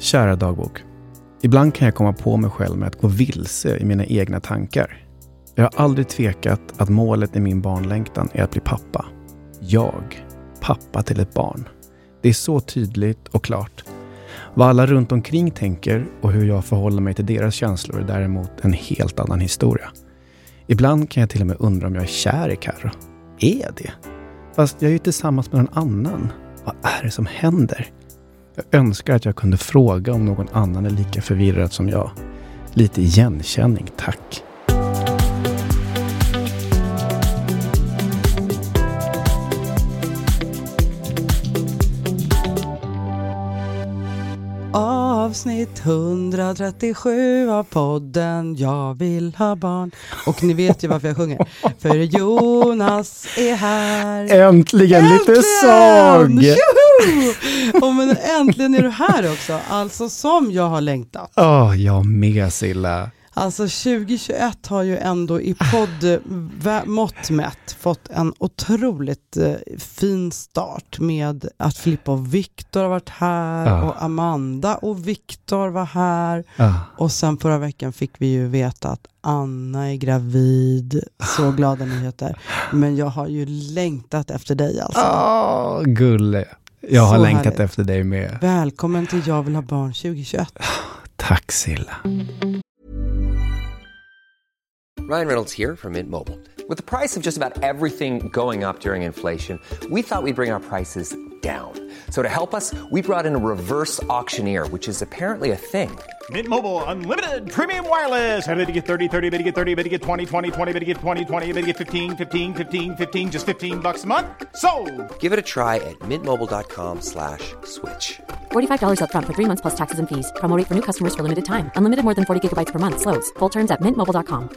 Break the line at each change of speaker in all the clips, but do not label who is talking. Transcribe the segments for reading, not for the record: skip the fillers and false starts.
Kära dagbok. Ibland kan jag komma på mig själv med att gå vilse i mina egna tankar. Jag har aldrig tvekat att målet i min barnlängtan är att bli pappa. Jag, pappa till ett barn. Det är så tydligt och klart. Vad alla runt omkring tänker och hur jag förhåller mig till deras känslor är däremot en helt annan historia. Ibland kan jag till och med undra om jag är kär i Karo. Är jag det? Fast jag är ju tillsammans med någon annan. Vad är det som händer? Jag önskar att jag kunde fråga om någon annan är lika förvirrad som jag. Lite igenkänning, tack.
Avsnitt 137 av podden Jag vill ha barn. Och ni vet ju varför jag sjunger. För Jonas är här.
Äntligen lite sång!
Och men äntligen är du här också. Alltså som jag har längtat.
Jag med, Silla.
Alltså 2021 har ju ändå i poddmått mätt fått en otroligt fin start med att Filippa och Viktor har varit här och Amanda och Viktor var här. Och sen förra veckan fick vi ju veta att Anna är gravid. Så glada nyheter. Men jag har ju längtat efter dig alltså.
Gulle. Jag har
så
längtat
härligt.
efter dig med.
Välkommen till Jag vill ha barn 2021.
Tack, Silla.
Ryan Reynolds here from Mint Mobile. With the price of just about everything going up during inflation, we thought we'd bring our prices down. So to help us, we brought in a reverse auctioneer, which is apparently a thing.
Mint Mobile Unlimited Premium Wireless. How to get 30, 30, bit to get 30, bit to get 20, 20, 20, bit to get 20, 20, bit to get 15, 15, 15, 15, just $15 a month? Sold!
Give it a try at mintmobile.com/switch.
$45 up front for 3 months plus taxes and fees. Promo rate for new customers for limited time. Unlimited more than 40 gigabytes per month. Slows full terms at mintmobile.com.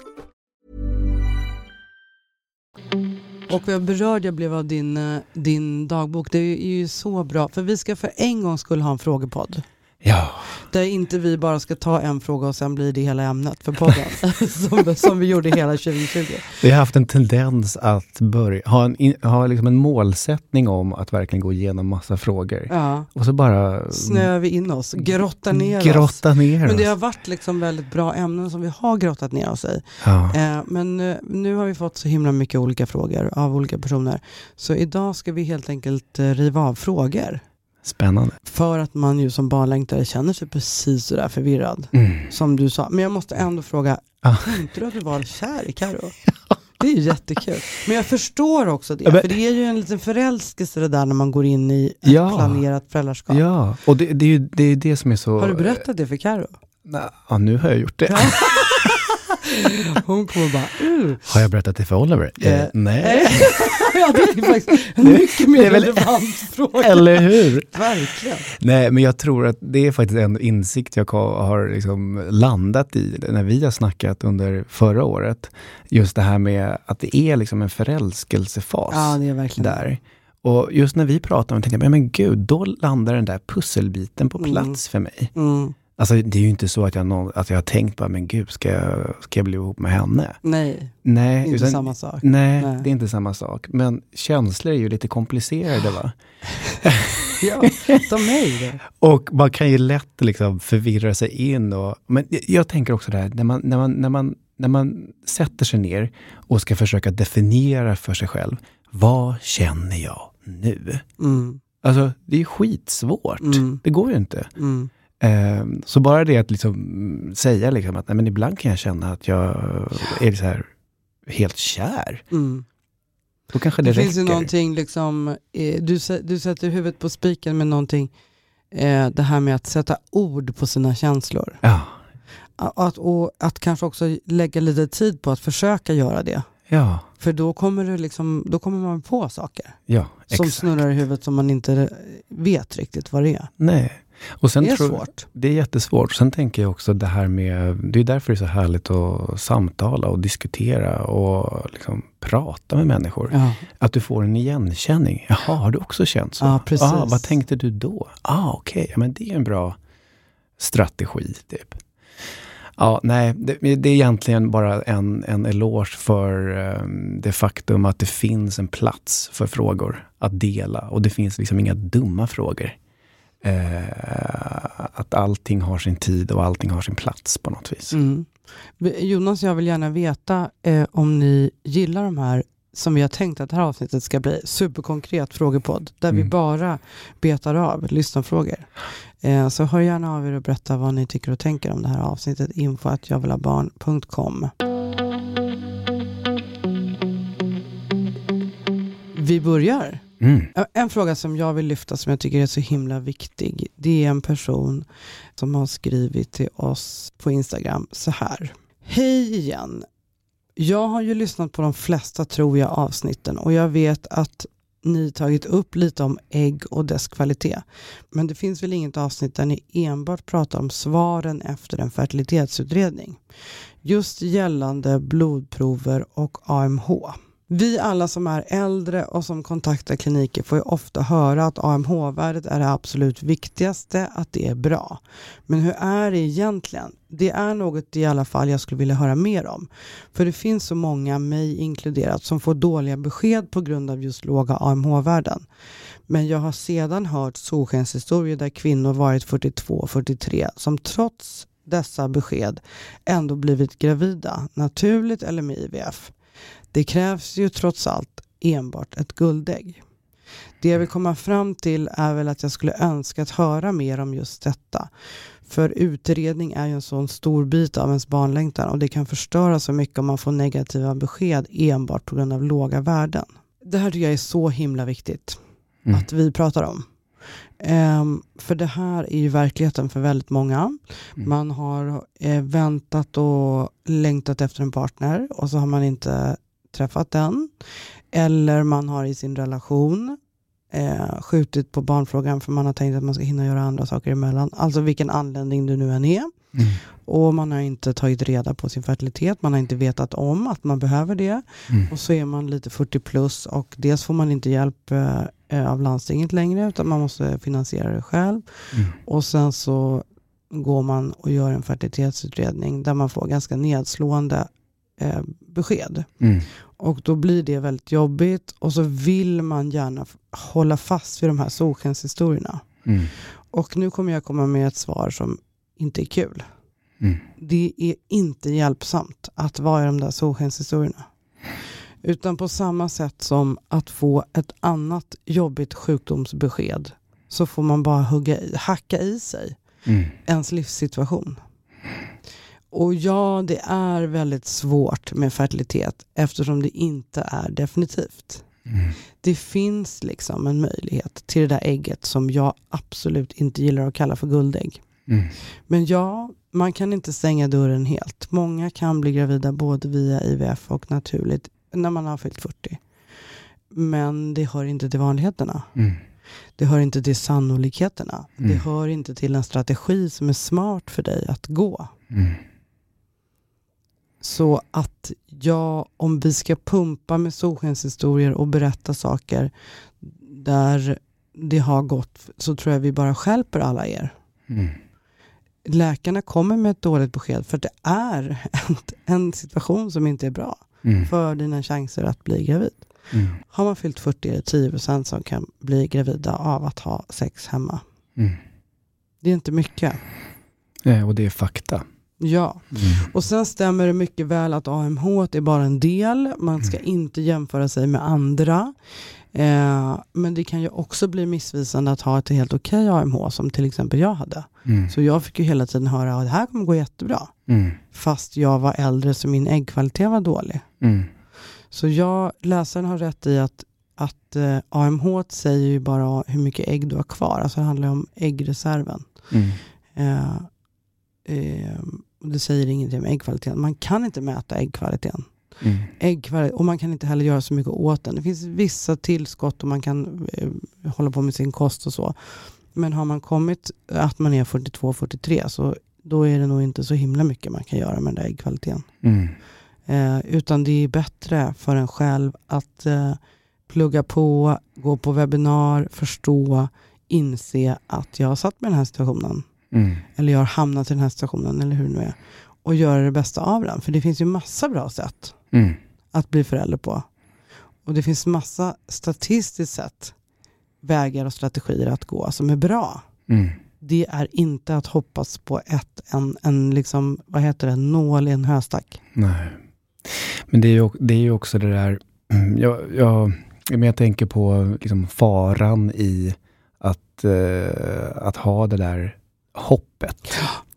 Och vad berörd jag blev av din dagbok. Det är ju så bra. För vi ska för en gång skulle ha en frågepodd.
Ja.
Där inte vi bara ska ta en fråga och sen blir det hela ämnet för podden. som vi gjorde hela 2020.
Vi har haft en tendens att ha liksom en målsättning om att verkligen gå igenom massa frågor.
Ja.
Och så bara
snöar vi in oss. Grotta ner oss.
Men
det har varit liksom väldigt bra ämnen som vi har grottat ner oss i.
Ja.
Men nu har vi fått så himla mycket olika frågor av olika personer. Så idag ska vi helt enkelt riva av frågor.
Spännande.
För att man ju som barnlängtare känner sig precis så där förvirrad. Som du sa. Men jag måste ändå fråga, tänkte du att du var kär i Karo? Det är ju jättekul. Men jag förstår också det. För det är ju en liten förälskelse det där när man går in i ett planerat föräldraskap.
Ja, och det är ju det som är så...
Har du berättat det för Karo?
Ja, nu har jag gjort det.
Hon kommer bara...
Har jag berättat det för Oliver? Nej.
Ja, det är faktiskt en mycket mer relevant fråga.
Eller hur?
Verkligen.
Nej, men jag tror att det är faktiskt en insikt jag har liksom landat i när vi har snackat under förra året. Just det här med att det är liksom en förälskelsefas.
Ja, det är verkligen
där. Och just när vi pratar om det tänkte jag, men gud, då landar den där pusselbiten på plats för mig. Alltså det är ju inte så att jag har tänkt bara, men gud, ska jag bli ihop med henne?
Nej,
inte
samma sak.
Nej, det är inte samma sak. Men känslor är ju lite komplicerade, va?
Ja, de är det.
Och man kan ju lätt liksom förvirra sig in. Men jag tänker också det här, när man sätter sig ner och ska försöka definiera för sig själv, vad känner jag nu? Alltså, det är skitsvårt. Det går ju inte. Så bara det att liksom säga liksom att nej, men ibland kan jag känna att jag är så här helt kär. Då kanske det räcker.
Finns ju någonting liksom, du sätter huvudet på spiken med någonting, det här med att sätta ord på sina känslor.
Ja.
Att kanske också lägga lite tid på att försöka göra det.
Ja.
För då kommer man på saker.
Ja,
som snurrar i huvudet som man inte vet riktigt vad det är.
Nej. Och sen
det är svårt.
Det är jättesvårt. Sen tänker jag också det här med, det är därför det är så härligt att samtala och diskutera och liksom prata med människor.
Ja.
Att du får en igenkänning. Jaha, har du också känt så?
Ja, precis.
Vad tänkte du då? Okej. Ja, men det är en bra strategi typ. Ja, nej, det är egentligen bara en eloge för det faktum att det finns en plats för frågor att dela. Och det finns liksom inga dumma frågor. att allting har sin tid och allting har sin plats på något vis.
Jonas, jag vill gärna veta om ni gillar de här, som vi har tänkt att det här avsnittet ska bli, superkonkret frågepodd där vi bara betar av lyssnarfrågor. Så hör gärna av er och berätta vad ni tycker och tänker om det här avsnittet. info@javvillabarn.com. Vi börjar. En fråga som jag vill lyfta som jag tycker är så himla viktig. Det är en person som har skrivit till oss på Instagram så här. Hej igen. Jag har ju lyssnat på de flesta, tror jag, avsnitten och jag vet att ni tagit upp lite om ägg och dess kvalitet. Men det finns väl inget avsnitt där ni enbart pratar om svaren efter en fertilitetsutredning. Just gällande blodprover och AMH. Vi alla som är äldre och som kontaktar kliniker får ju ofta höra att AMH-värdet är det absolut viktigaste, att det är bra. Men hur är det egentligen? Det är något i alla fall jag skulle vilja höra mer om. För det finns så många, mig inkluderat, som får dåliga besked på grund av just låga AMH-värden. Men jag har sedan hört solskenshistorier där kvinnor varit 42-43 som trots dessa besked ändå blivit gravida, naturligt eller med IVF. Det krävs ju trots allt enbart ett guldägg. Det jag vill komma fram till är väl att jag skulle önska att höra mer om just detta. För utredning är ju en sån stor bit av ens barnlängtan och det kan förstöra så mycket om man får negativa besked enbart på grund av låga värden. Det här tycker jag är så himla viktigt att vi pratar om. För det här är ju verkligheten för väldigt många. Man har väntat och längtat efter en partner och så har man inte träffat den. Eller man har i sin relation skjutit på barnfrågan för man har tänkt att man ska hinna göra andra saker emellan. Alltså vilken anledning det nu än är. Och man har inte tagit reda på sin fertilitet. Man har inte vetat om att man behöver det. Och så är man lite 40 plus och dels får man inte hjälp av landstinget längre utan man måste finansiera det själv. Och sen så går man och gör en fertilitetsutredning där man får ganska nedslående besked. Och då blir det väldigt jobbigt och så vill man gärna hålla fast vid de här solskenshistorierna. Och nu kommer jag komma med ett svar som inte är kul. Det är inte hjälpsamt att vara i de där solskenshistorierna. Utan på samma sätt som att få ett annat jobbigt sjukdomsbesked så får man bara hacka i sig ens livssituation. Och ja, det är väldigt svårt med fertilitet eftersom det inte är definitivt. Det finns liksom en möjlighet till det där ägget som jag absolut inte gillar att kalla för guldägg. Men ja, man kan inte stänga dörren helt. Många kan bli gravida både via IVF och naturligt när man har fyllt 40. Men det hör inte till vanligheterna. Det hör inte till sannolikheterna. Det hör inte till en strategi som är smart för dig att gå. Så att om vi ska pumpa med solskenshistorier och berätta saker där det har gått, så tror jag vi bara hjälper alla er. Läkarna kommer med ett dåligt besked för att det är en situation som inte är bra för dina chanser att bli gravid. Har man fyllt 40 är det 10% som kan bli gravida av att ha sex hemma. Det är inte mycket.
Och det är fakta.
Ja, och sen stämmer det mycket väl att AMH är bara en del. Man ska inte jämföra sig med andra. Men det kan ju också bli missvisande att ha ett helt okej AMH som till exempel jag hade. Så jag fick ju hela tiden höra att det här kommer gå jättebra. Fast jag var äldre så min äggkvalitet var dålig. Så läsaren har rätt i att AMH säger ju bara hur mycket ägg du har kvar. Alltså det handlar om äggreserven. Det säger ingenting om äggkvaliteten. Man kan inte mäta äggkvaliteten. Och man kan inte heller göra så mycket åt den. Det finns vissa tillskott och man kan hålla på med sin kost och så. Men har man kommit att man är 42-43 så då är det nog inte så himla mycket man kan göra med den där äggkvaliteten. Utan det är bättre för en själv att plugga på, gå på webbinar, förstå, inse att jag har satt med den här situationen. Eller jag har hamnat i den här situationen eller hur det nu är. Och göra det bästa av den. För det finns ju massa bra sätt att bli förälder på. Och det finns massa statistiskt sett vägar och strategier att gå som är bra. det är inte att hoppas på en liksom, vad heter det, nål i en höstack.
Nej. Men det är ju också det där, jag tänker på liksom faran i att ha det där hoppet.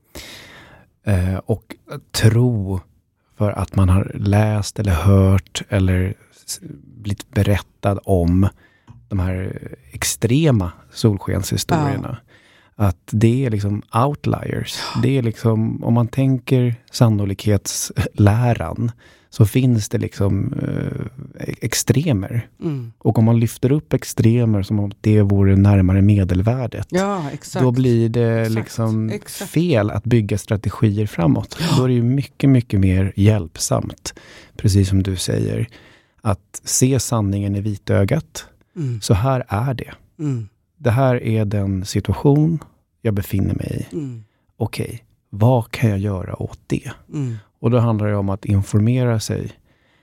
Och tro för att man har läst eller hört eller blivit berättad om de här extrema solskenshistorierna. Att det är liksom outliers. Det är liksom, om man tänker sannolikhetsläran, så finns det liksom extremer. Och om man lyfter upp extremer som om det vore närmare medelvärdet, då blir det liksom fel att bygga strategier framåt. Då är det ju mycket, mycket mer hjälpsamt, precis som du säger, att se sanningen i vitögat. Så här är det. Det här är den situation jag befinner mig i. Okej, vad kan jag göra åt det? Och då handlar det om att informera sig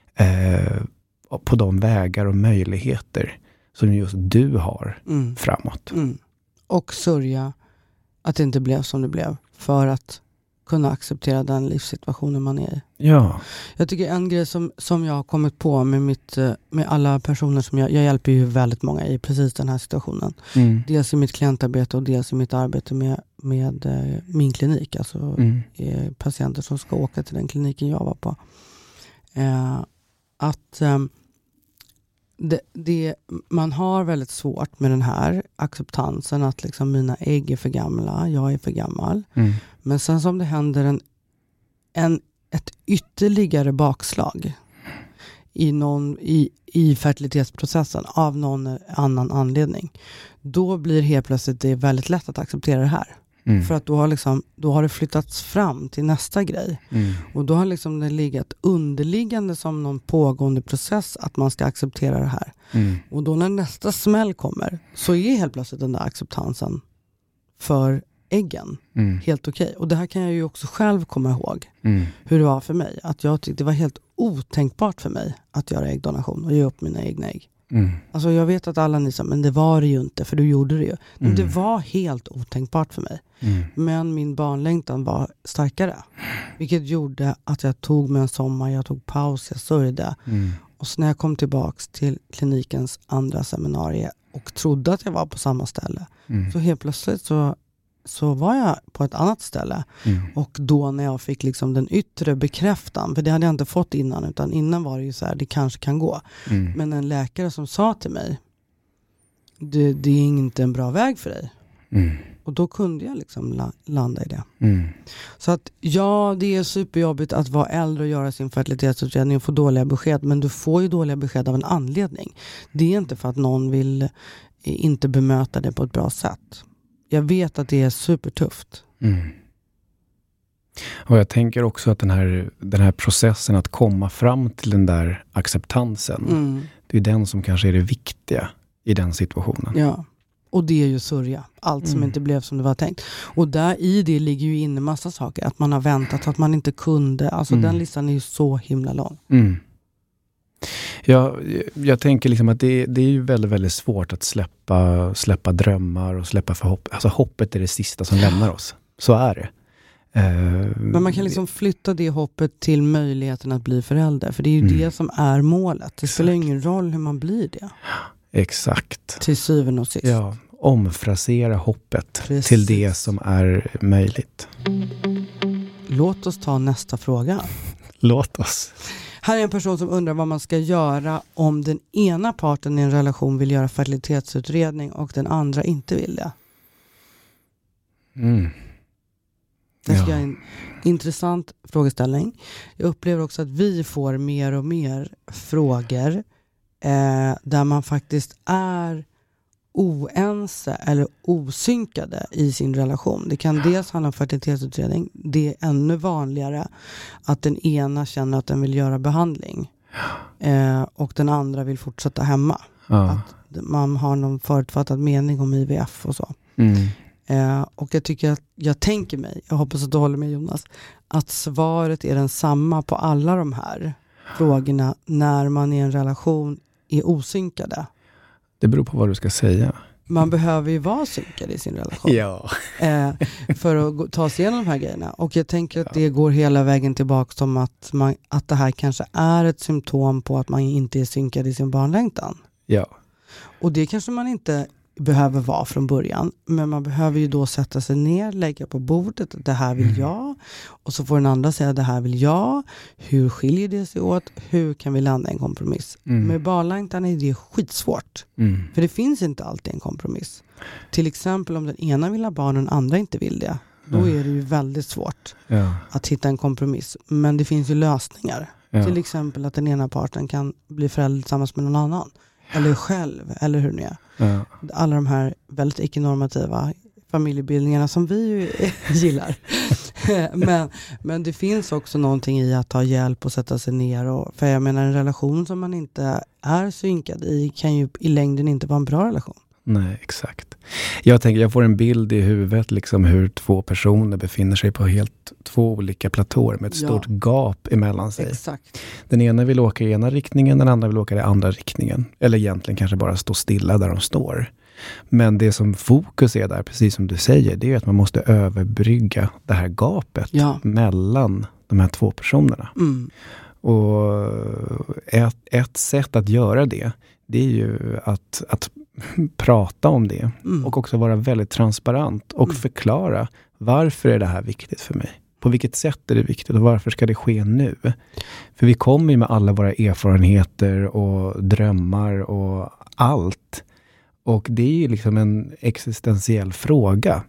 på de vägar och möjligheter som just du har framåt.
Och sörja att det inte blev som det blev, för att kunna acceptera den livssituationen man är i.
Ja.
Jag tycker en grej som jag har kommit på med alla personer som jag hjälper ju väldigt många i precis den här situationen. Dels i mitt klientarbete och dels i mitt arbete med min klinik. Alltså patienter som ska åka till den kliniken jag var på. Man har väldigt svårt med den här acceptansen att liksom mina ägg är för gamla, jag är för gammal. Men sen som det händer ett ytterligare bakslag i fertilitetsprocessen av någon annan anledning, då blir helt plötsligt det väldigt lätt att acceptera det här. För att då har det flyttats fram till nästa grej. Och då har liksom det legat underliggande som någon pågående process att man ska acceptera det här. Och då när nästa smäll kommer, så är helt plötsligt den där acceptansen för äggen helt okej. Och det här kan jag ju också själv komma ihåg hur det var för mig. Att jag tyckte det var helt otänkbart för mig att göra äggdonation och ge upp mina egna ägg. Alltså jag vet att alla ni sa, men det var det ju inte, för du gjorde det ju. Men det var helt otänkbart för mig. Men min barnlängtan var starkare. Vilket gjorde att jag tog mig en sommar, jag tog paus, jag sörjde. Och så när jag kom tillbaks till klinikens andra seminarium och trodde att jag var på samma ställe, så helt plötsligt så var jag på ett annat ställe. Och då när jag fick liksom den yttre bekräftan, för det hade jag inte fått innan, utan innan var det ju så här, det kanske kan gå. Men en läkare som sa till mig, det är inte en bra väg för dig. Och då kunde jag liksom landa i det. Så att ja, det är superjobbigt att vara äldre och göra sin fertilitetsutredning och få dåliga besked, men du får ju dåliga besked av en anledning. Det är inte för att någon vill inte bemöta det på ett bra sätt. Jag vet att det är supertufft.
Och jag tänker också att den här processen att komma fram till den där acceptansen, det är den som kanske är det viktiga i den situationen.
Ja, och det är ju sörja. Allt som inte blev som det var tänkt. Och där i det ligger ju inne massa saker. Att man har väntat, att man inte kunde. Alltså den listan är ju så himla lång.
Ja, jag tänker liksom att det är ju väldigt, väldigt svårt att släppa drömmar och släppa förhopp. Alltså hoppet är det sista som lämnar oss. Så är det.
Men man kan liksom flytta det hoppet till möjligheten att bli förälder. För det är ju det som är målet. Det spelar ingen roll hur man blir det.
Exakt.
Till syvende och sist.
Ja, omfrasera hoppet till det som är möjligt.
Låt oss ta nästa fråga.
Låt oss.
Här är en person som undrar vad man ska göra om den ena parten i en relation vill göra fertilitetsutredning och den andra inte vill det. Det är en intressant frågeställning. Jag upplever också att vi får mer och mer frågor där man faktiskt är oense eller osynkade i sin relation. Det kan dels handla om fertilitetsutredning. Det är ännu vanligare att den ena känner att den vill göra behandling och den andra vill fortsätta hemma. Att man har någon förutfattad mening om IVF och så. Och jag tänker mig, jag hoppas att du håller med Jonas, att svaret är densamma på alla de här frågorna när man i en relation är osynkade.
Det beror på vad du ska säga.
man behöver ju vara synkad i sin relation.
Ja.
För att ta sig igenom de här grejerna. Och jag tänker att det går hela vägen tillbaka som att det här kanske är ett symptom på att man inte är synkad i sin barnlängtan.
Ja.
Och det kanske man inte behöver vara från början. Men man behöver ju då sätta sig ner, lägga på bordet. Det här vill jag. Och så får den andra säga det här vill jag. Hur skiljer det sig åt? Hur kan vi landa i en kompromiss? Med barnlängtan är det skitsvårt. För det finns inte alltid en kompromiss. Till exempel om den ena vill ha barn och den andra inte vill det. Då är det ju väldigt svårt att hitta en kompromiss. Men det finns ju lösningar. Till exempel att den ena parten kan bli förälder tillsammans med någon annan. Eller själv, eller hur ni är. Alla de här väldigt icke-normativa familjebildningarna som vi ju gillar. men det finns också någonting i att ta hjälp och sätta sig ner. För jag menar, en relation som man inte är synkad i kan ju i längden inte vara en bra relation.
Nej, exakt. Jag får en bild i huvudet liksom hur två personer befinner sig på helt två olika platåer med ett stort gap emellan sig.
Exakt.
Den ena vill åka i ena riktningen, den andra vill åka i andra riktningen. Eller egentligen kanske bara stå stilla där de står. Men det som fokus är där, precis som du säger, det är att man måste överbrygga det här gapet mellan de här två personerna. Och ett sätt att göra det är ju att prata om det och också vara väldigt transparent och förklara varför är det här viktigt för mig. På vilket sätt är det viktigt och varför ska det ske nu? För vi kommer ju med alla våra erfarenheter och drömmar och allt. Och det är ju liksom en existentiell fråga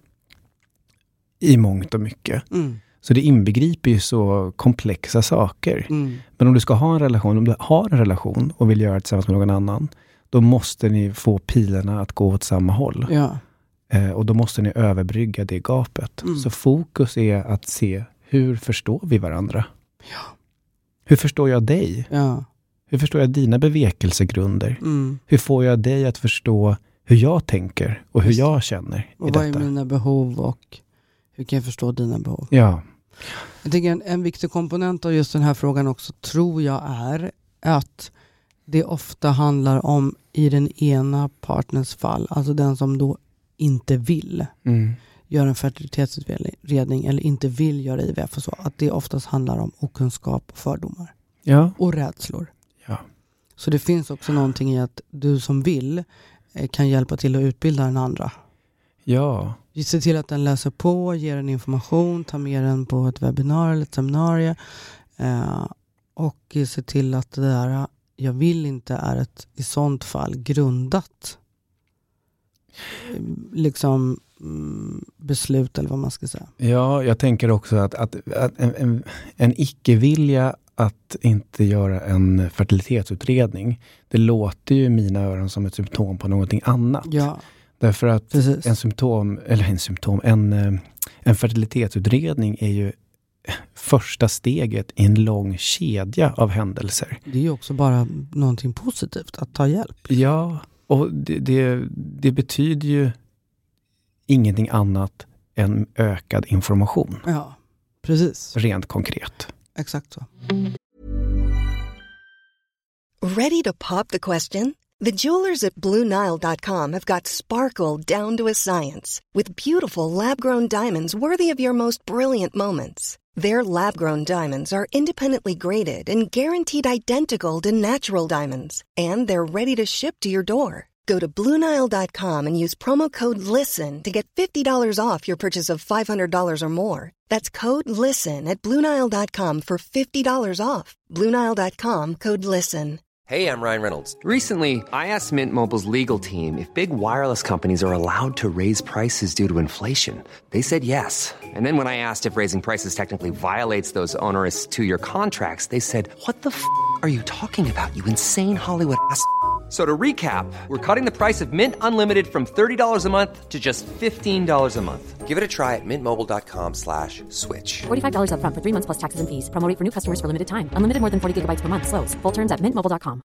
i mångt och mycket. Så det inbegriper ju så komplexa saker. Men om du ska ha en relation, om du har en relation och vill göra det tillsammans med någon annan, då måste ni få pilarna att gå åt samma håll. Och då måste ni överbrygga det gapet. Så fokus är att se, hur förstår vi varandra? Hur förstår jag dig? Hur förstår jag dina bevekelsegrunder? Hur får jag dig att förstå hur jag tänker och hur jag känner
och
i
vad
detta?
är mina behov och hur kan jag förstå dina behov?
Ja.
Jag tänker en viktig komponent av just den här frågan också, tror jag, är att det ofta handlar om, i den ena partners fall, alltså den som då inte vill göra en fertilitetsutredning eller inte vill göra IVF och så, att det oftast handlar om okunskap och fördomar. Och rädslor. Så det finns också någonting i att du som vill kan hjälpa till att utbilda den andra. Se till att den läser på, ger den information, ta med den på ett webbinar eller ett seminarium. Och se till att det där jag vill inte är ett i sånt fall grundat liksom beslut eller vad man ska säga.
Ja, jag tänker också att en icke-vilja att inte göra en fertilitetsutredning, det låter ju i mina öron som ett symptom på någonting annat. Därför att en fertilitetsutredning är ju första steget i en lång kedja av händelser.
Det är ju också bara någonting positivt att ta hjälp.
Ja, och det betyder ju ingenting annat än ökad information.
Ja, precis.
Rent konkret.
Exakt så.
Ready to pop the question? The jewelers at BlueNile.com have got sparkle down to a science with beautiful lab-grown diamonds worthy of your most brilliant moments. Their lab-grown diamonds are independently graded and guaranteed identical to natural diamonds, and they're ready to ship to your door. Go to BlueNile.com and use promo code LISTEN to get $50 off your purchase of $500 or more. That's code LISTEN at BlueNile.com for $50 off. BlueNile.com, code LISTEN.
Hey, I'm Ryan Reynolds. Recently, I asked Mint Mobile's legal team if big wireless companies are allowed to raise prices due to inflation. They said yes. And then when I asked if raising prices technically violates those onerous two-year contracts, they said, "What the f*** are you talking about, you insane Hollywood ass?" So to recap, we're cutting the price of Mint Unlimited from $30 a month to just $15 a month. Give it a try at mintmobile.com/switch.
$45 up front for 3 months plus taxes and fees. Promo rate for new customers for limited time. Unlimited more than 40 gigabytes per month. Slows full terms at mintmobile.com.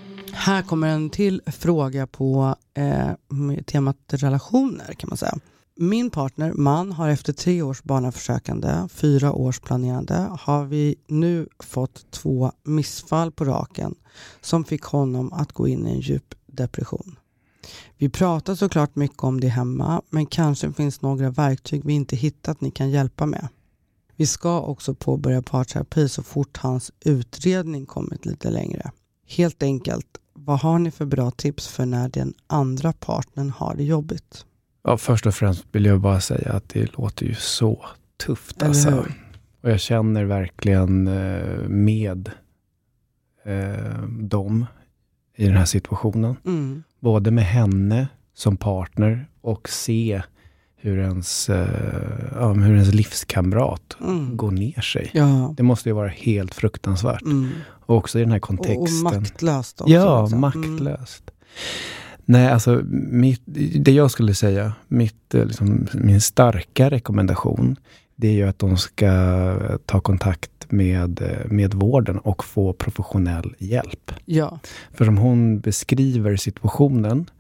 Här kommer en till fråga på temat relationer, kan man säga. Min partner, man, har efter 3 års barnaförsökande, 4 års planerande, har vi nu fått 2 missfall på raken som fick honom att gå in i en djup depression. Vi pratar såklart mycket om det hemma, men kanske finns några verktyg vi inte hittat ni kan hjälpa med. Vi ska också påbörja parterapi så fort hans utredning kommit lite längre. Helt enkelt, vad har ni för bra tips för när den andra partnern har det jobbigt?
Ja, först och främst vill jag bara säga att det låter ju så tufft. Alltså. Och jag känner verkligen med dem i den här situationen.
Mm.
Både med henne som partner och se hur ens livskamrat går ner sig.
Ja.
Det måste ju vara helt fruktansvärt. Och också i den här kontexten.
Och maktlöst också.
Ja,
liksom.
maktlöst. Nej, alltså det jag skulle säga, min starka rekommendation, det är ju att de ska ta kontakt med vården och få professionell hjälp.
Ja.
För som hon beskriver situationen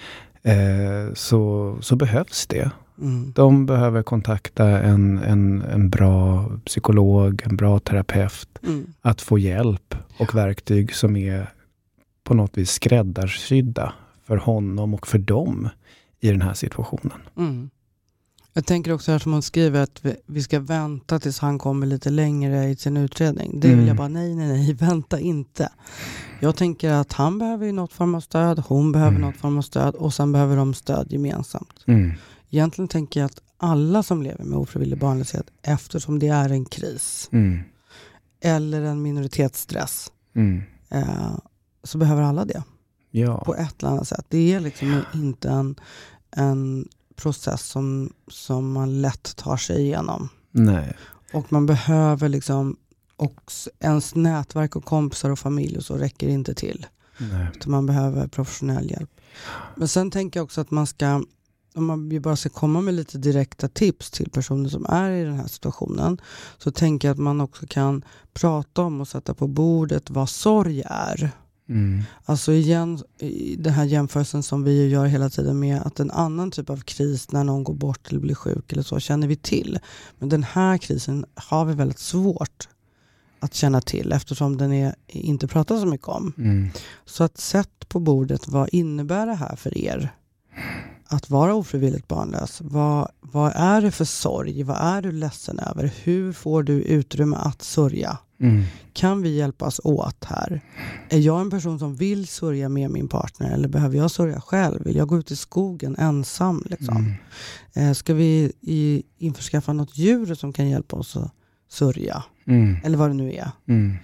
så behövs det. De behöver kontakta en bra psykolog, en bra terapeut, att få hjälp och verktyg som är på något vis skräddarsydda för honom och för dem i den här situationen.
Jag tänker också här som hon skriver att vi ska vänta tills han kommer lite längre i sin utredning. Det vill jag bara, nej, vänta inte. Jag tänker att han behöver något form av stöd, hon behöver något form av stöd och sen behöver de stöd gemensamt. Egentligen tänker jag att alla som lever med ofrivillig barnlöshet, eftersom det är en kris eller en minoritetsstress, så behöver alla det.
Ja.
På ett eller annat sätt. Det är liksom inte en process som man lätt tar sig igenom.
Nej.
Och man behöver liksom, och ens nätverk och kompisar och familj och så räcker inte till.
Nej.
Utan man behöver professionell hjälp. Men sen tänker jag också att man ska, om man bara ska komma med lite direkta tips till personer som är i den här situationen, så tänker jag att man också kan prata om och sätta på bordet vad sorg är. Alltså igen, i den här jämförelsen som vi gör hela tiden med att en annan typ av kris när någon går bort eller blir sjuk eller så känner vi till. Men den här krisen har vi väldigt svårt att känna till eftersom den inte pratar så mycket om. Så att sätt på bordet, vad innebär det här för er? Att vara ofrivilligt barnlös. Vad är det för sorg? Vad är du ledsen över? Hur får du utrymme att sörja? Kan vi hjälpas åt här? Är jag en person som vill sörja med min partner eller behöver jag sörja själv? Vill jag gå ut i skogen ensam? Liksom? Ska vi införskaffa något djur som kan hjälpa oss att sörja? Eller vad det nu är.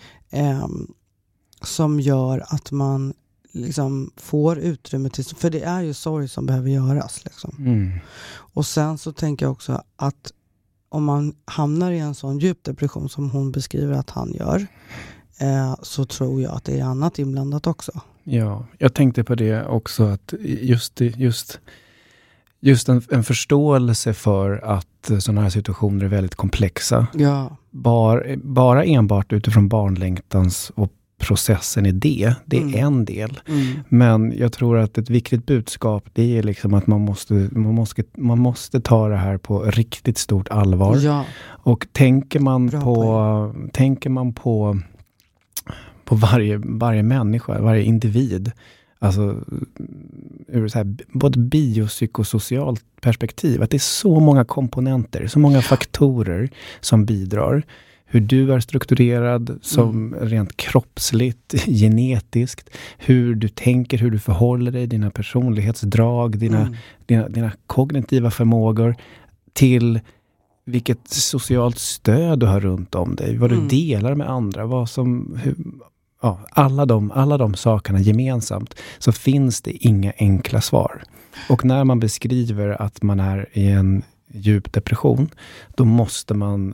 Som gör att man liksom får utrymme till, för det är ju sorg som behöver göras liksom. Och sen så tänker jag också att om man hamnar i en sån djup depression som hon beskriver att han gör, så tror jag att det är annat inblandat också. Ja,
jag tänkte på det också, att just en förståelse för att sådana här situationer är väldigt komplexa.
Ja.
Bara enbart utifrån barnlängtans och processen i det är en del. Men jag tror att ett viktigt budskap, det är liksom att man måste ta det här på riktigt stort allvar. Ja. Och tänker man på varje människa, varje individ, alltså ur så här, både biopsykosocialt perspektiv, att det är så många komponenter, så många faktorer som bidrar. Hur du är strukturerad som rent kroppsligt, genetiskt. Hur du tänker, hur du förhåller dig, dina personlighetsdrag, dina kognitiva förmågor. Till vilket socialt stöd du har runt om dig. Vad du delar med andra. Alla de sakerna gemensamt. Så finns det inga enkla svar. Och när man beskriver att man är i en djup depression, då måste man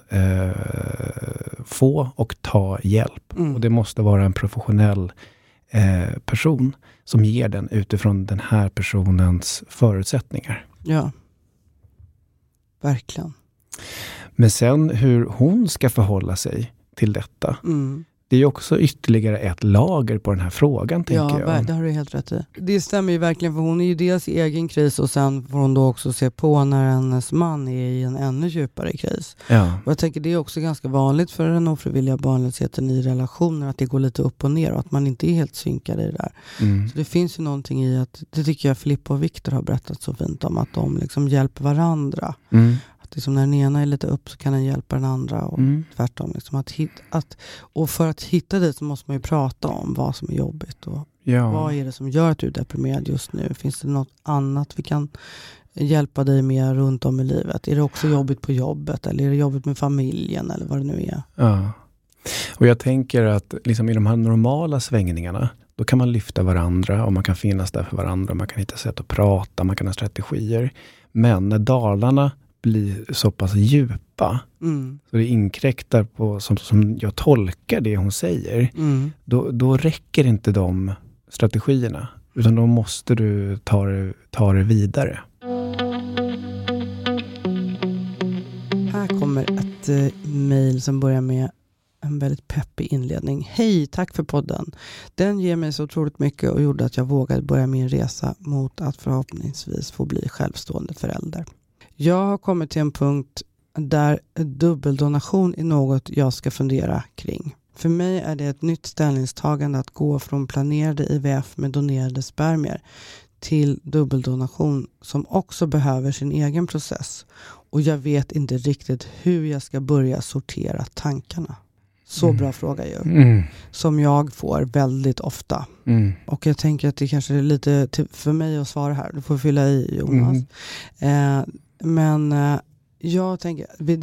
få och ta hjälp. Och det måste vara en professionell person som ger den utifrån den här personens förutsättningar.
Ja, verkligen.
Men sen hur hon ska förhålla sig till detta, det är ju också ytterligare ett lager på den här frågan, tänker jag.
Ja, det har du helt rätt i. Det stämmer ju verkligen, för hon är ju dels i egen kris och sen får hon då också se på när hennes man är i en ännu djupare kris.
Ja.
Och jag tänker det är också ganska vanligt för den ofrivilliga barnlösheten i relationer, att det går lite upp och ner och att man inte är helt synkad i det där. Så det finns ju någonting i att, det tycker jag Filippa och Viktor har berättat så fint om, att de liksom hjälper varandra. Liksom när den ena är lite upp så kan den hjälpa den andra och tvärtom. Liksom och för att hitta det så måste man ju prata om vad som är jobbigt och vad är det som gör att du är deprimerad just nu. Finns det något annat vi kan hjälpa dig med runt om i livet? Är det också jobbigt på jobbet eller är det jobbigt med familjen eller vad det nu är?
Ja. Och jag tänker att liksom i de här normala svängningarna, då kan man lyfta varandra och man kan finnas där för varandra. Man kan hitta sätt att prata, man kan ha strategier. Men när dalarna blir så pass djupa så det inkräktar på som jag tolkar det hon säger, då räcker inte de strategierna, utan då måste du ta det vidare.
Här kommer ett mejl som börjar med en väldigt peppig inledning. Hej, tack för podden. Den ger mig så otroligt mycket och gjorde att jag vågade börja min resa mot att förhoppningsvis få bli självstående förälder. Jag har kommit till en punkt där dubbeldonation är något jag ska fundera kring. För mig är det ett nytt ställningstagande att gå från planerade IVF med donerade spermier till dubbeldonation som också behöver sin egen process. Och jag vet inte riktigt hur jag ska börja sortera tankarna. Så bra fråga ju. Som jag får väldigt ofta. Och jag tänker att det kanske är lite för mig att svara här. Du får fylla i, Jonas. Men jag tänker,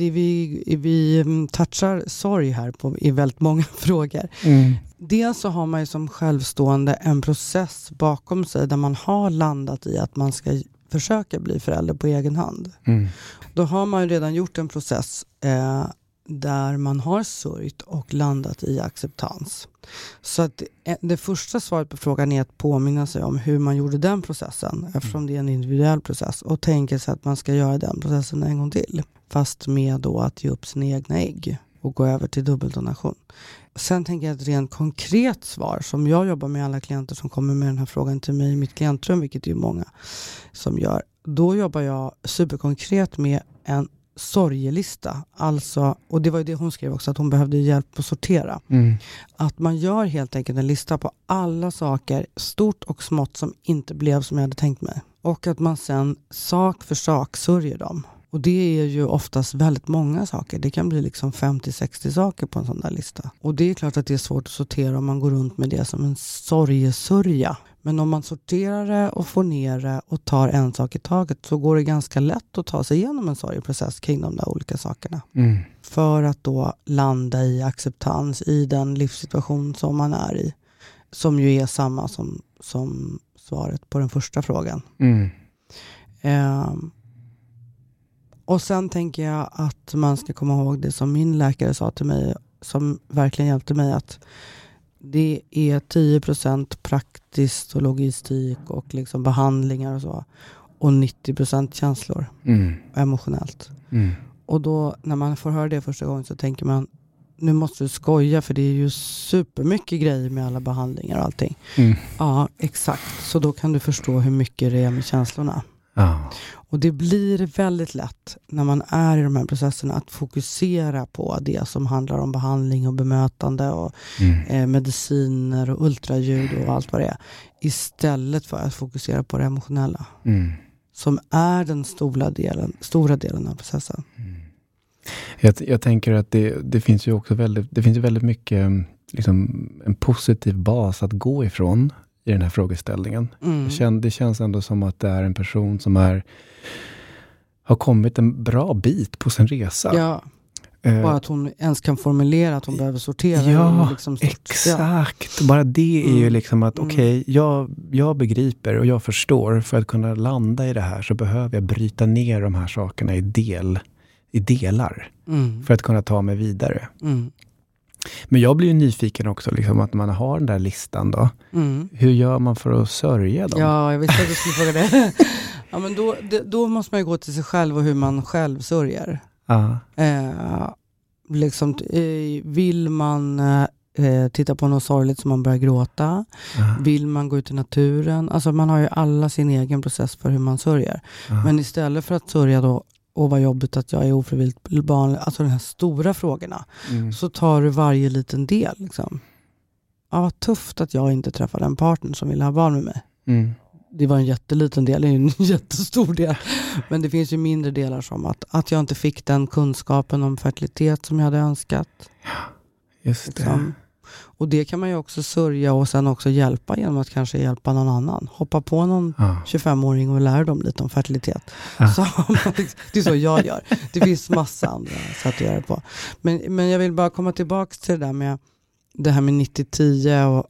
vi touchar sorg här i väldigt många frågor. Dels så har man ju som självstående en process bakom sig där man har landat i att man ska försöka bli förälder på egen hand. Då har man ju redan gjort en process där man har sörjt och landat i acceptans. Så att det första svaret på frågan är att påminna sig om hur man gjorde den processen, eftersom det är en individuell process, och tänka sig att man ska göra den processen en gång till, fast med då att ge upp sina egna ägg och gå över till dubbeldonation. Sen tänker jag ett rent konkret svar som jag jobbar med alla klienter som kommer med den här frågan till mig i mitt klientrum, vilket är ju många som gör. Då jobbar jag superkonkret med en sorgelista, alltså, och det var ju det hon skrev också, att hon behövde hjälp att sortera. Att man gör helt enkelt en lista på alla saker, stort och smått, som inte blev som jag hade tänkt mig. Och att man sen sak för sak sörjer dem. Och det är ju oftast väldigt många saker. Det kan bli liksom 50-60 saker på en sån där lista. Och det är klart att det är svårt att sortera om man går runt med det som en sorgesörja. Men om man sorterar det och får ner det och tar en sak i taget, så går det ganska lätt att ta sig igenom en sorgeprocess kring de där olika sakerna. För att då landa i acceptans i den livssituation som man är i. Som ju är samma som svaret på den första frågan. Och sen tänker jag att man ska komma ihåg det som min läkare sa till mig, som verkligen hjälpte mig, att det är 10% praktiskt och logistik och liksom behandlingar och så. Och 90% känslor. Emotionellt. Och då när man får höra det första gången så tänker man, nu måste du skoja, för det är ju supermycket grejer med alla behandlingar och allting. Ja, exakt. Så då kan du förstå hur mycket det är med känslorna. Och det blir väldigt lätt när man är i de här processerna att fokusera på det som handlar om behandling och bemötande och mediciner och ultraljud och allt vad det är, istället för att fokusera på det emotionella som är den stora delen av processen.
Jag tänker att det finns ju också väldigt mycket liksom, en positiv bas att gå ifrån i den här frågeställningen. Det känns ändå som att det är en person som har kommit en bra bit på sin resa.
Ja, bara att hon ens kan formulera att hon behöver sortera.
Ja,
liksom
exakt. Ja. Bara det är ju liksom att okej, jag begriper och jag förstår, för att kunna landa i det här så behöver jag bryta ner de här sakerna i delar för att kunna ta mig vidare. Men jag blir ju nyfiken också, liksom, att man har den där listan då. Hur gör man för att sörja dem? Ja,
jag visste att du skulle fråga det. Ja, men då måste man ju gå till sig själv och hur man själv sörjer. Vill man titta på något sorgligt som man börjar gråta. Vill man gå ut i naturen? Alltså man har ju alla sin egen process för hur man sörjer. Men istället för att sörja då och vad jobbigt att jag är ofrivilligt barn, alltså de här stora frågorna, så tar du varje liten del liksom. Ja, vad tufft att jag inte träffade en partner som ville ha barn med mig. Det var en jätteliten del, det är en jättestor del. Men det finns ju mindre delar som att jag inte fick den kunskapen om fertilitet som jag hade önskat.
Just det.
Liksom. Och det kan man ju också sörja och sen också hjälpa genom att kanske hjälpa någon annan. Hoppa på någon 25-åring och lära dem lite om fertilitet. Så det är så jag gör. Det finns massa andra sätt att göra det på. Men jag vill bara komma tillbaka till det här med 90-10 och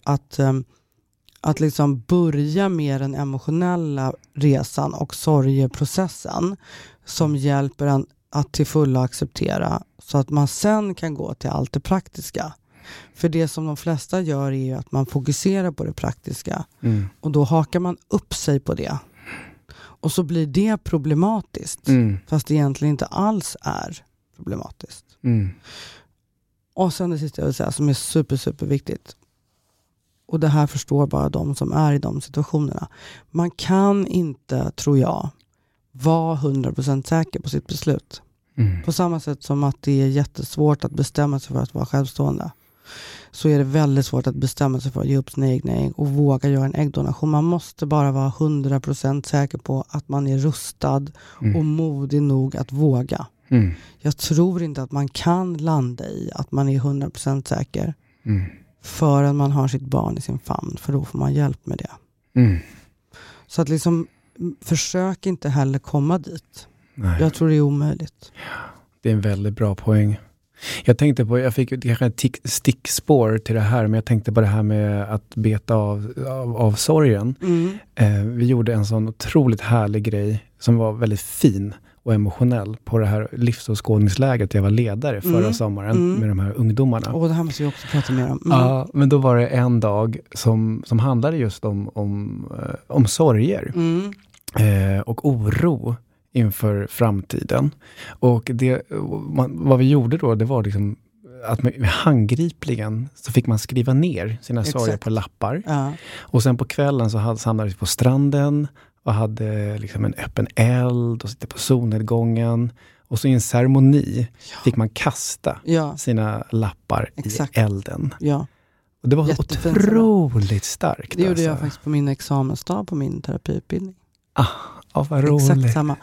att liksom börja med den emotionella resan och sorgeprocessen som hjälper en att till fulla acceptera så att man sen kan gå till allt det praktiska. För det som de flesta gör är ju att man fokuserar på det praktiska och då hakar man upp sig på det. Och så blir det problematiskt fast det egentligen inte alls är problematiskt. Och sen det sista jag vill säga som är super viktigt. Och det här förstår bara de som är i de situationerna. Man kan inte, tror jag, vara 100% säker på sitt beslut. På samma sätt som att det är jättesvårt att bestämma sig för att vara självstående. Så är det väldigt svårt att bestämma sig för att ge upp sina egna ägg och våga göra en äggdonation. Man måste bara vara 100% säker på att man är rustad och modig nog att våga. Jag tror inte att man kan landa i att man är 100% säker förrän man har sitt barn i sin famn, för då får man hjälp med det. Så att liksom försök inte heller komma dit. Nej. Jag tror det är omöjligt.
Det är en väldigt bra poäng. Jag tänkte på, jag fick kanske ett stickspår till det här, men jag tänkte på det här med att beta av sorgen. Vi gjorde en sån otroligt härlig grej som var väldigt fin och emotionell på det här livsåskådningsläget jag var ledare förra sommaren med de här ungdomarna.
Och det här måste vi också prata mer om.
Ja, men då var det en dag som handlade just om sorger och oro inför framtiden. Och vad vi gjorde då, det var liksom att med handgripligen så fick man skriva ner sina sorger på lappar. Och sen på kvällen så samlades vi på stranden och hade liksom en öppen eld och sitta på solnedgången. Och så i en ceremoni fick man kasta sina lappar i elden. Ja. Och det var otroligt starkt.
Det gjorde jag faktiskt på min examensdag på min terapiutbildning.
Vad roligt.
Exakt samma.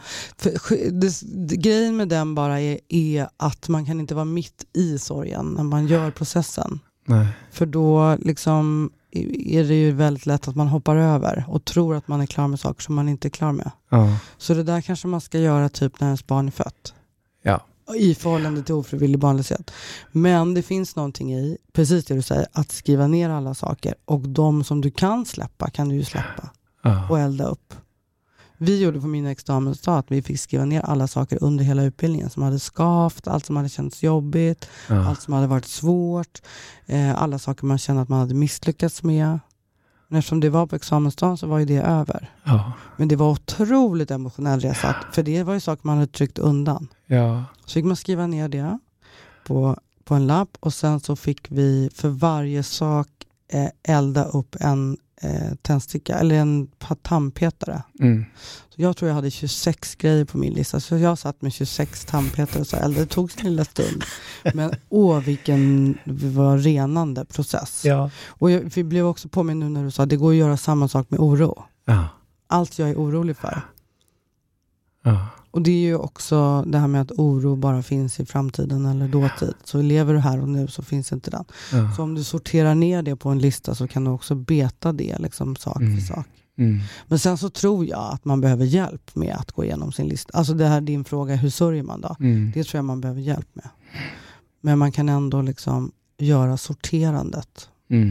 Grejen med den bara är att man kan inte vara mitt i sorgen när man gör processen. Nej. För då liksom är det ju väldigt lätt att man hoppar över och tror att man är klar med saker som man inte är klar med. Så det där kanske man ska göra typ när ens barn är fött. I förhållande till ofrivillig barnlöshet. Men det finns någonting i, precis det du säger, att skriva ner alla saker. Och de som du kan släppa kan du ju släppa. Och elda upp. Vi gjorde på min examensdag att vi fick skriva ner alla saker under hela utbildningen som hade skavt, allt som hade känts jobbigt, allt som hade varit svårt, alla saker man kände att man hade misslyckats med. Men eftersom det var på examensdagen så var ju det över. Men det var otroligt emotionell resa, för det var ju saker man hade tryckt undan. Så fick man skriva ner det på en lapp och sen så fick vi för varje sak elda upp en tändsticka eller en tandpetare. Så jag tror jag hade 26 grejer på min lista, så jag satt med 26 tandpetare och så det tog sin lilla stund. Men vilken var renande process. Och vi blev också påminn nu när du sa att det går att göra samma sak med oro. Allt jag är orolig för. Och det är ju också det här med att oro bara finns i framtiden eller dåtid. Så lever du här och nu så finns inte den. Så om du sorterar ner det på en lista så kan du också beta det liksom sak för sak. Men sen så tror jag att man behöver hjälp med att gå igenom sin lista. Alltså det här din fråga, hur sörjer man då? Det tror jag man behöver hjälp med. Men man kan ändå liksom göra sorterandet.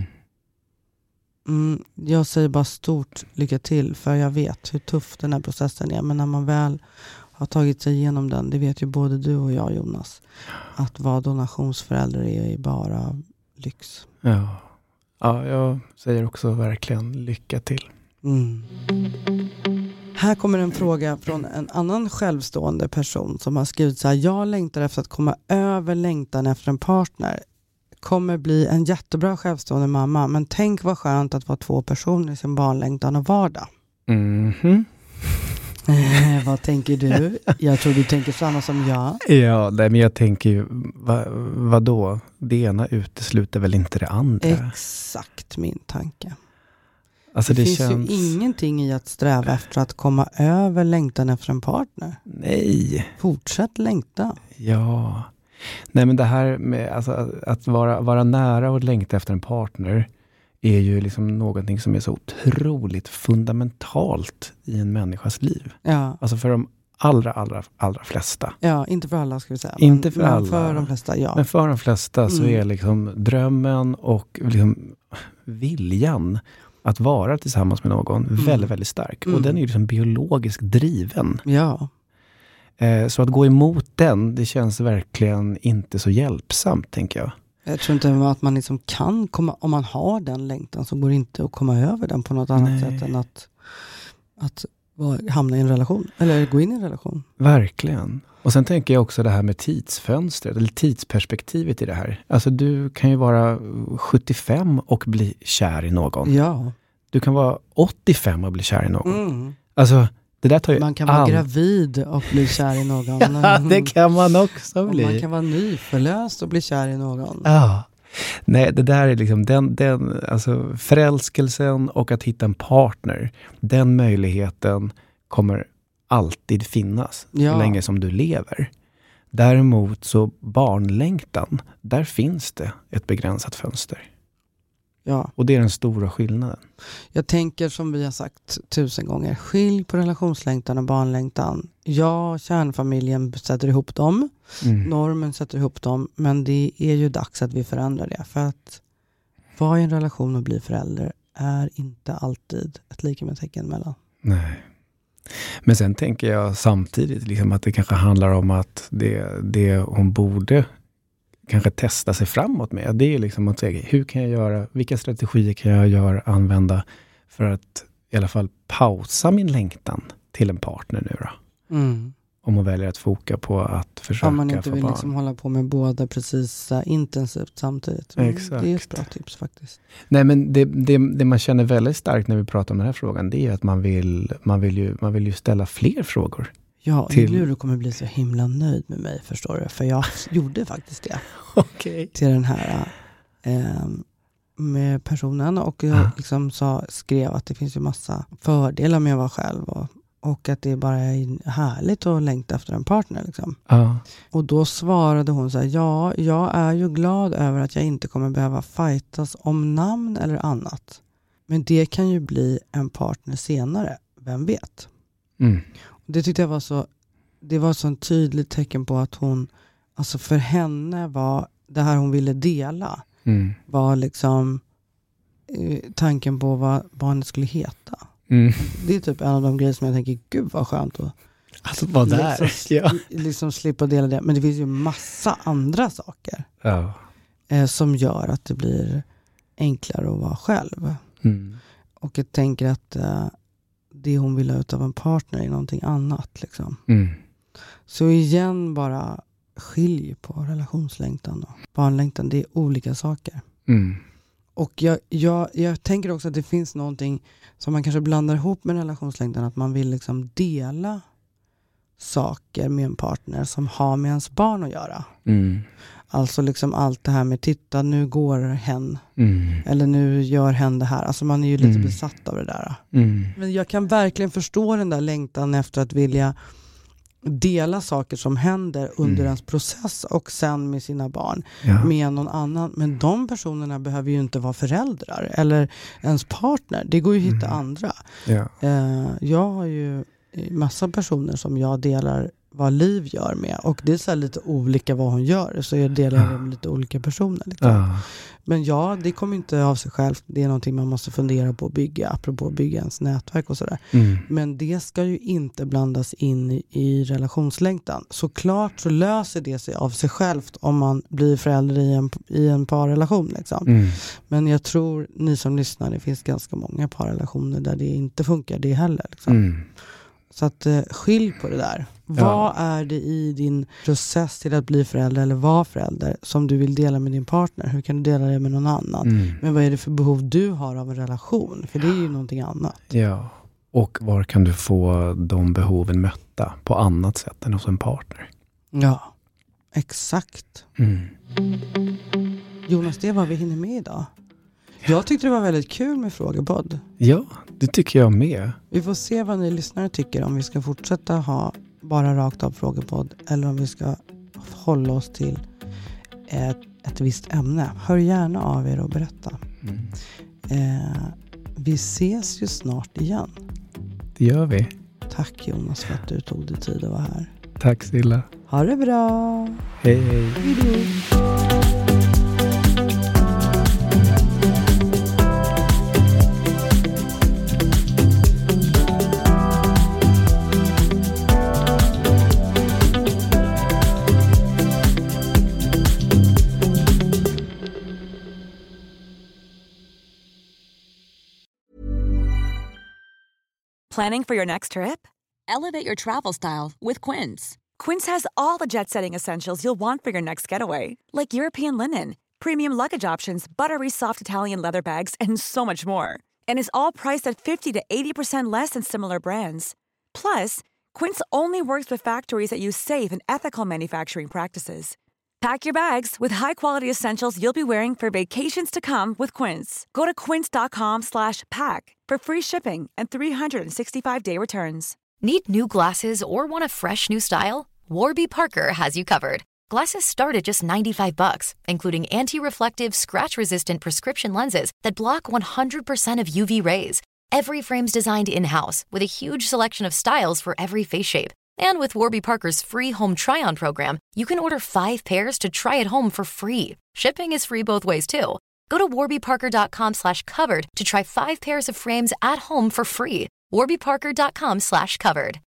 Jag säger bara stort lycka till, för jag vet hur tuff den här processen är. Men när man väl har tagit sig igenom den, det vet ju både du och jag, Jonas, att vara donationsförälder är bara lyx.
Ja, jag säger också verkligen lycka till.
Här kommer en fråga från en annan självstående person som har skrivit så här: jag längtar efter att komma över längtan efter en partner. kommer bli en jättebra självstående mamma, men tänk vad skönt att vara 2 personer i sin barnlängtan och vardag. Vad tänker du? Jag tror du tänker samma som jag.
Ja, men jag tänker ju, vadå? Det ena utesluter väl inte det andra?
Exakt min tanke.
Alltså
det finns ju ingenting i att sträva efter att komma över längtan efter en partner.
Nej.
Fortsätt längta.
Ja. Nej, men det här med alltså, att vara nära och längta efter en partner är ju liksom någonting som är så otroligt fundamentalt i en människas liv.
Ja.
Alltså för de allra flesta.
Ja, inte för alla ska vi säga.
Inte för alla.
Men för de flesta, ja.
Men för de flesta så är liksom drömmen och liksom viljan att vara tillsammans med någon väldigt, väldigt stark. Och den är ju liksom biologiskt driven.
Ja.
Så att gå emot den, det känns verkligen inte så hjälpsamt, tänker jag.
Jag tror inte att man liksom kan komma, om man har den längtan så går det inte att komma över den på något annat sätt än att hamna i en relation. Eller gå in i en relation.
Verkligen. Och sen tänker jag också det här med tidsfönstret, eller tidsperspektivet i det här. Alltså du kan ju vara 75 och bli kär i någon.
Ja.
Du kan vara 85 och bli kär i någon. Alltså det där tar ju
man kan vara gravid och bli kär i någon.
Ja, det kan man också bli.
Och man kan vara nyförlöst och bli kär i någon.
Ja. Nej, det där är liksom alltså förälskelsen och att hitta en partner. Den möjligheten kommer alltid finnas så länge som du lever. Däremot så barnlängtan, där finns det ett begränsat fönster.
Ja.
Och det är den stora skillnaden.
Jag tänker som vi har sagt 1000 gånger. Skilj på relationslängtan och barnlängtan. Ja, kärnfamiljen sätter ihop dem. Normen sätter ihop dem. Men det är ju dags att vi förändrar det. För att vara i en relation och bli förälder är inte alltid ett lika med tecken mellan.
Nej. Men sen tänker jag samtidigt liksom att det kanske handlar om att det hon borde kanske testa sig framåt med. Det är liksom att säga, hur kan jag göra, vilka strategier kan jag använda för att i alla fall pausa min längtan till en partner nu då. Om man väljer att foka på att försöka få barn.
Om man inte vill liksom hålla på med båda precis intensivt samtidigt.
Exakt.
Det är ett bra tips faktiskt.
Nej, men det man känner väldigt starkt när vi pratar om den här frågan, det är att man vill ju ställa fler frågor.
Ja, du kommer bli så himla nöjd med mig, förstår du. För jag gjorde faktiskt det.
Okay.
Till den här med personen. Och jag liksom skrev att det finns ju massa fördelar med att vara själv. Och att det bara är härligt att längta efter en partner. Liksom. Och då svarade hon så här, ja, jag är ju glad över att jag inte kommer behöva fightas om namn eller annat. Men det kan ju bli en partner senare, vem vet? Det tyckte jag var så en tydligt tecken på att hon, alltså för henne var det här hon ville dela var liksom tanken på vad barnet skulle heta. Det är typ en av de grejer som jag tänker, gud vad skönt att
alltså vara där.
Liksom slippa dela det. Men det finns ju massa andra saker som gör att det blir enklare att vara själv. Och jag tänker att det hon vill ha ut av en partner är någonting annat. Liksom. Så igen bara skilj på relationslängtan och barnlängtan. Det är olika saker. Och jag tänker också att det finns någonting som man kanske blandar ihop med relationslängtan. Att man vill liksom dela saker med en partner som har med ens barn att göra. Alltså liksom allt det här med titta, nu går hen. Eller nu gör hen det här. Alltså man är ju lite besatt av det där. Men jag kan verkligen förstå den där längtan efter att vilja dela saker som händer under ens process och sen med sina barn med någon annan. Men de personerna behöver ju inte vara föräldrar eller ens partner. Det går ju att hitta andra. Jag har ju massa personer som jag delar vad Liv gör med. Och det är så här lite olika vad hon gör. Så jag delar med lite olika personer. Liksom. Men det kommer inte av sig själv. Det är någonting man måste fundera på att bygga. Apropå att bygga ens nätverk och sådär. Men det ska ju inte blandas in i relationslängtan. Såklart så löser det sig av sig självt om man blir förälder i en parrelation. Liksom. Men jag tror, ni som lyssnar, det finns ganska många parrelationer där det inte funkar det heller. Liksom. Så att skilj på det där. Vad är det i din process till att bli förälder eller vara förälder som du vill dela med din partner? Hur kan du dela det med någon annan? Men vad är det för behov du har av en relation? För det är ju någonting annat.
Ja, och var kan du få de behoven mötta på annat sätt än hos en partner?
Ja, exakt. Jonas, det var vi hinner med idag. Jag tyckte det var väldigt kul med frågepodd.
Ja, det tycker jag med.
Vi får se vad ni lyssnare tycker, om vi ska fortsätta ha bara rakt av frågepodd eller om vi ska hålla oss till ett visst ämne. Hör gärna av er och berätta. Vi ses ju snart igen.
Det gör vi.
Tack Jonas för att du tog dig tid att vara här.
Tack Silla.
Ha det bra.
Hej.
Hejdå.
Planning for your next trip? Elevate your travel style with Quince. Quince has all the jet-setting essentials you'll want for your next getaway, like European linen, premium luggage options, buttery soft Italian leather bags, and so much more. And is all priced at 50 to 80% less than similar brands. Plus, Quince only works with factories that use safe and ethical manufacturing practices. Pack your bags with high-quality essentials you'll be wearing for vacations to come with Quince. Go to quince.com/pack for free shipping and 365-day returns.
Need new glasses or want a fresh new style? Warby Parker has you covered. Glasses start at just $95, including anti-reflective, scratch-resistant prescription lenses that block 100% of UV rays. Every frame's designed in-house with a huge selection of styles for every face shape. And with Warby Parker's free home try-on program, you can order 5 pairs to try at home for free. Shipping is free both ways, too. Go to warbyparker.com/covered to try 5 pairs of frames at home for free. warbyparker.com/covered.